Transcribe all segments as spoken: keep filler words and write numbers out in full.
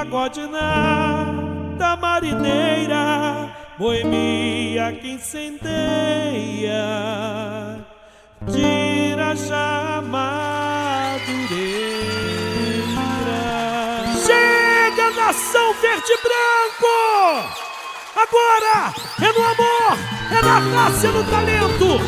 pagode na da marineira, boemia que incendeia, Irajá Madureira. Chega, nação verde e branco! Agora é no amor, é na raça, é no talento.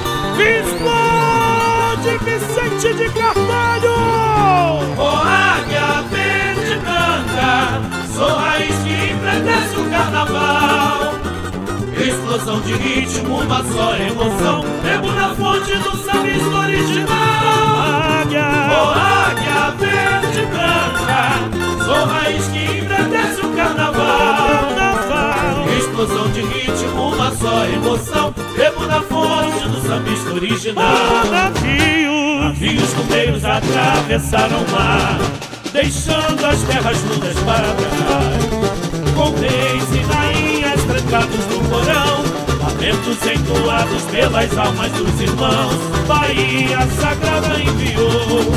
Explode Vicente de Carvalho! Ô águia verde e branca, sou raiz que embrutece o carnaval. Explosão de ritmo, uma só emoção, bebo na fonte do sambista original. Águia, ô águia verde e branca, sou raiz que embrutece o carnaval. Explosão de ritmo, uma só emoção, bebo na fonte do sambista original. Navios, navios cumeiros atravessaram o mar, deixando as terras nudas para trás, com reis e rainhas trancados no porão, lamentos entoados pelas almas dos irmãos. Bahia Sagrada enviou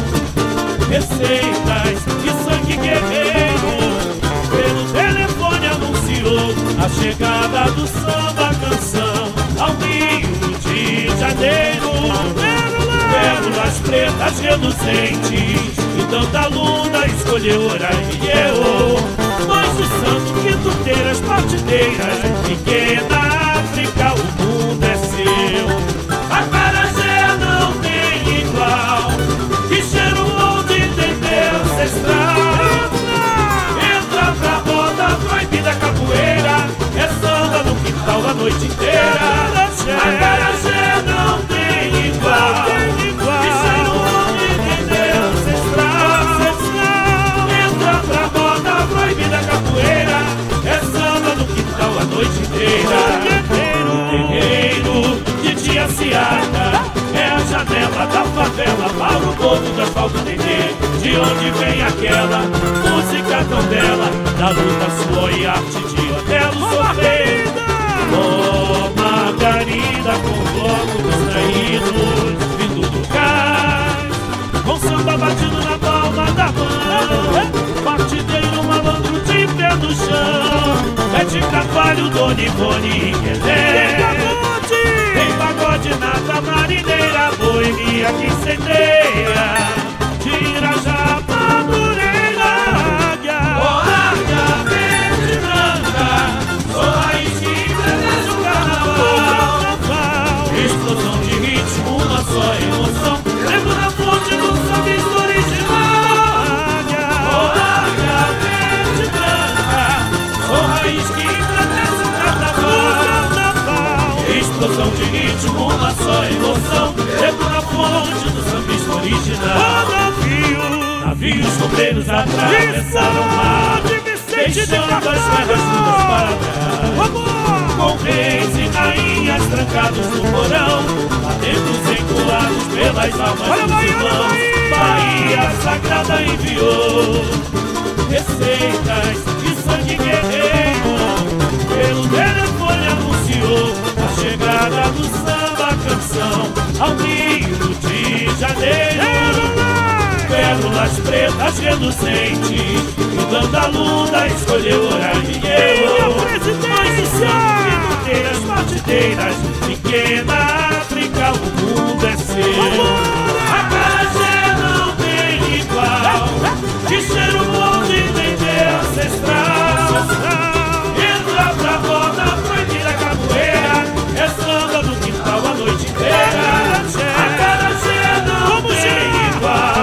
receitas de sangue guerreiro, pelo telefone anunciou a chegada do samba canção ao Rio de Janeiro. Pérolas pretas reluzentes e tanta luna escolheu Oriel. Mas o santo quintuteiras partideiras, pequena África, o mundo é seu. Acarajé não tem igual, que cheiro bom de entender ancestral. Entra pra roda proibida capoeira, é samba no quintal a noite inteira. Acarajé não tem igual, que cheiro bom de entender ancestral. Entra pra roda proibida capoeira, é samba no quintal a noite inteira. O terreiro de Tia Ciata é a janela da favela para o povo do asfalto entender de onde vem aquela música tão bela, da luta, suor e arte de Otelo sofrer. Oh, Margarida, com o bloco dos traídos vindo do cais, com samba batido na palma da mão, partideiro malandro de pé no chão. É de Carvalho, Dona Ivone e Quelé. Tem pagode na da marineira, boemia que incendeia, de Irajá Madureira. Ô águia verde e branca, sou raiz que embrutece o carnaval. Explosão de ritmo, uma só emoção, lembro na fonte do sambista original. Ô águia verde e branca, sou raiz que embrutece o carnaval. Explosão de ritmo, uma só emoção, lembro na fonte do sambista original. Navios cobreiros atravessaram o mar, deixando as terras nudas para trás, com reis e rainhas trancados no porão, lamentos entoados pelas almas dos irmãos. Bahia Sagrada enviou receitas de sangue guerreiro, pelo telefone anunciou a chegada do samba canção ao Rio de Janeiro. Pérolas pretas reluzentes e tanta luna escolheu Oriel. Mas o sangue inteiras partideiras, pequena África, o mundo é seu. Acarajé não tem igual, que cheiro bom de entender ancestral. Entra pra roda proibida capoeira, é samba no quintal a noite inteira. Acarajé não tem igual,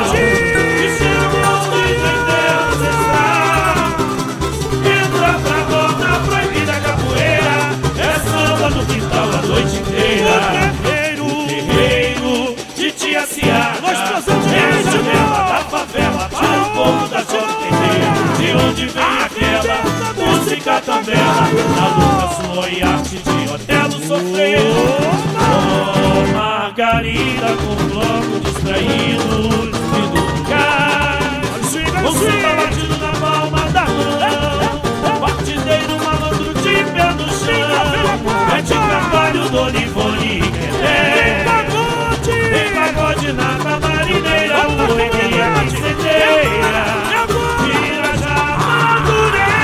no quintal a noite inteira. O terreiro, o terreiro de Tia Ciata é a janela da favela para o povo da gente entender de onde vem aquela música tão bela, na luta, suor e arte de Otelo sofrer. Oh, Margarida, com o bloco distraído vindo do cais, com samba batido na palma da mão, partideiro malandro de pé no chão. É de Carvalho, Dona Ivone e Quelé. Tem pagode na da marineira, boemia que incendeia, de Irajá Madureira.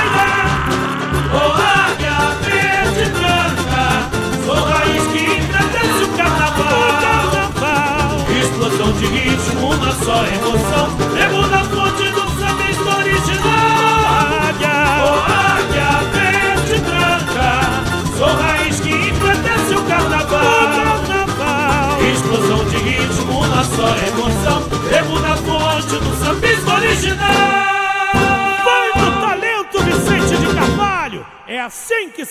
assim que